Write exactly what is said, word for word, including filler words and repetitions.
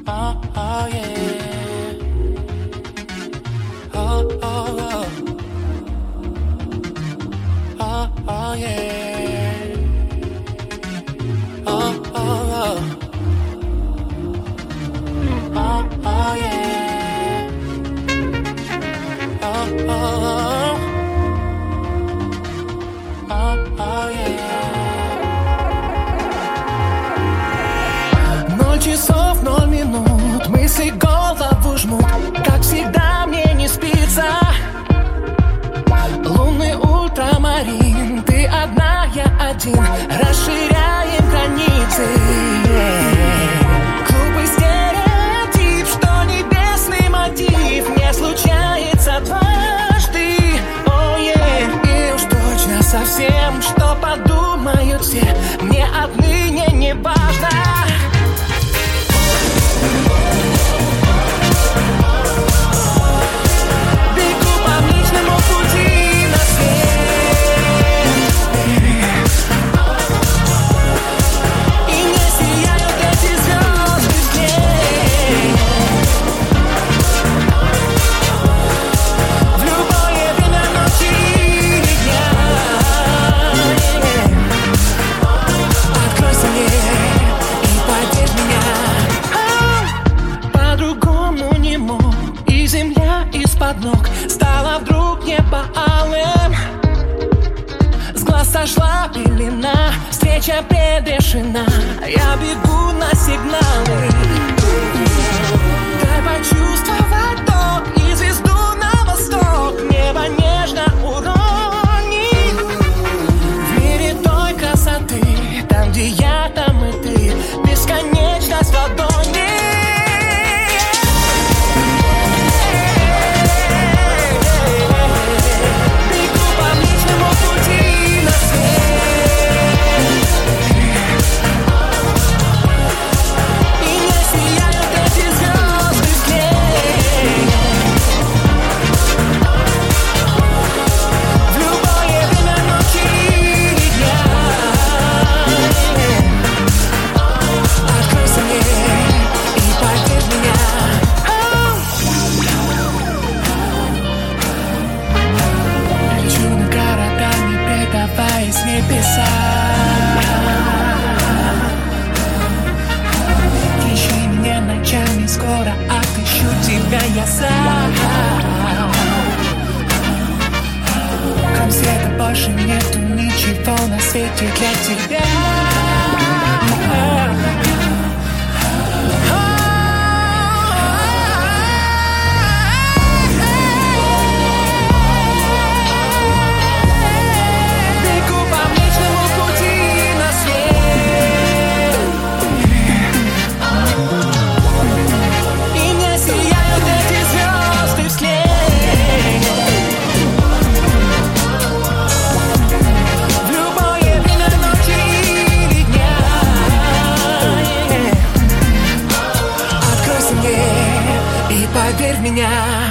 Oh, oh yeah. Oh, oh, oh. Oh, oh yeah. Oh, oh, oh. Oh, oh yeah. Oh, oh, oh. Oh, oh yeah. Ноль часов, ноль минут, мысли голову жмут. Как всегда мне не спится. Лунный ультрамарин, ты одна, я один. Расширяем границы. Глупый стереотип, что небесный мотив не случается дважды. О, е, и уж точно совсем, что подумают все, мне отныне не важно. Ног стала вдруг небо алым. С глаз сошла пелена, встреча предрешена. Я бегу на сигналы. Дай почувствовать ток и звезду на восток. Небо нежно уронит. В мире той красоты, там, где я, там и ты. Бесконечность в ладони. С небеса ищи меня ночами, скоро отыщу тебя я сам. Кроме света больше нету ничего на свете для тебя. Поверь в меня.